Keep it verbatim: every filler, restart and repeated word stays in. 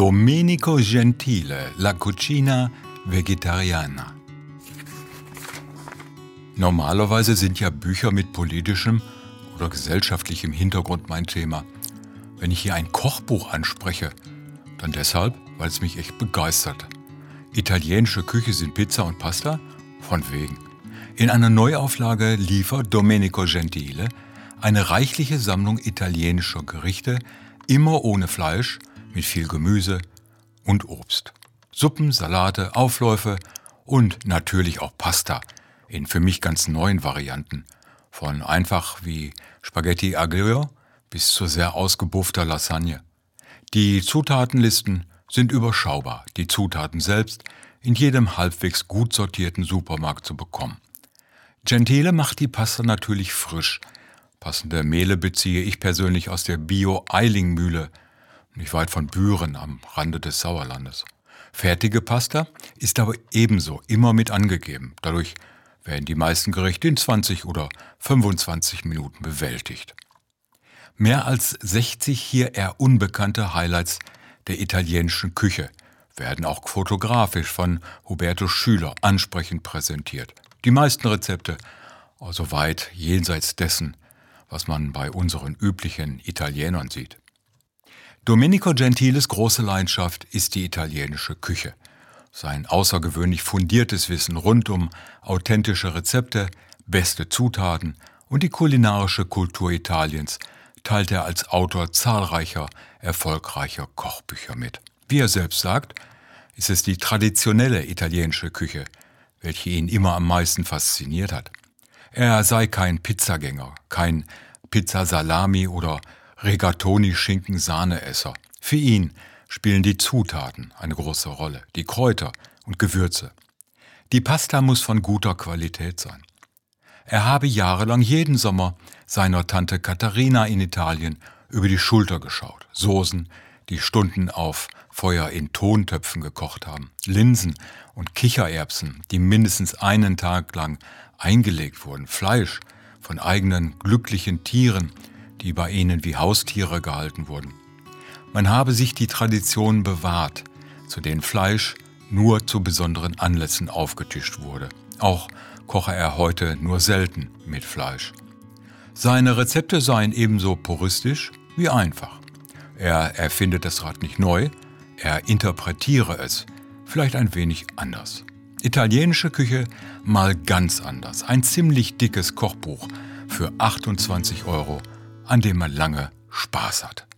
Domenico Gentile, La Cucina Vegetariana. Normalerweise sind ja Bücher mit politischem oder gesellschaftlichem Hintergrund mein Thema. Wenn ich hier ein Kochbuch anspreche, dann deshalb, weil es mich echt begeistert. Italienische Küche sind Pizza und Pasta? Von wegen. In einer Neuauflage liefert Domenico Gentile eine reichliche Sammlung italienischer Gerichte, immer ohne Fleisch, mit viel Gemüse und Obst. Suppen, Salate, Aufläufe und natürlich auch Pasta in für mich ganz neuen Varianten. Von einfach wie Spaghetti aglio bis zu sehr ausgebuffter Lasagne. Die Zutatenlisten sind überschaubar, die Zutaten selbst in jedem halbwegs gut sortierten Supermarkt zu bekommen. Gentile macht die Pasta natürlich frisch. Passende Mehle beziehe ich persönlich aus der Bio-Eiling-Mühle, nicht weit von Büren am Rande des Sauerlandes. Fertige Pasta ist aber ebenso immer mit angegeben. Dadurch werden die meisten Gerichte in zwanzig oder fünfundzwanzig Minuten bewältigt. Mehr als sechzig hier eher unbekannte Highlights der italienischen Küche werden auch fotografisch von Huberto Schüler ansprechend präsentiert. Die meisten Rezepte also weit jenseits dessen, was man bei unseren üblichen Italienern sieht. Domenico Gentiles große Leidenschaft ist die italienische Küche. Sein außergewöhnlich fundiertes Wissen rund um authentische Rezepte, beste Zutaten und die kulinarische Kultur Italiens teilt er als Autor zahlreicher, erfolgreicher Kochbücher mit. Wie er selbst sagt, ist es die traditionelle italienische Küche, welche ihn immer am meisten fasziniert hat. Er sei kein Pizzagänger, kein Pizzasalami oder Rigatoni-Schinken-Sahneesser. Für ihn spielen die Zutaten eine große Rolle, die Kräuter und Gewürze. Die Pasta muss von guter Qualität sein. Er habe jahrelang jeden Sommer seiner Tante Katharina in Italien über die Schulter geschaut. Soßen, die Stunden auf Feuer in Tontöpfen gekocht haben. Linsen und Kichererbsen, die mindestens einen Tag lang eingelegt wurden. Fleisch von eigenen glücklichen Tieren, die bei ihnen wie Haustiere gehalten wurden. Man habe sich die Traditionen bewahrt, zu denen Fleisch nur zu besonderen Anlässen aufgetischt wurde. Auch koche er heute nur selten mit Fleisch. Seine Rezepte seien ebenso puristisch wie einfach. Er erfindet das Rad nicht neu, er interpretiere es, vielleicht ein wenig anders. Italienische Küche mal ganz anders. Ein ziemlich dickes Kochbuch für achtundzwanzig Euro, an dem man lange Spaß hat.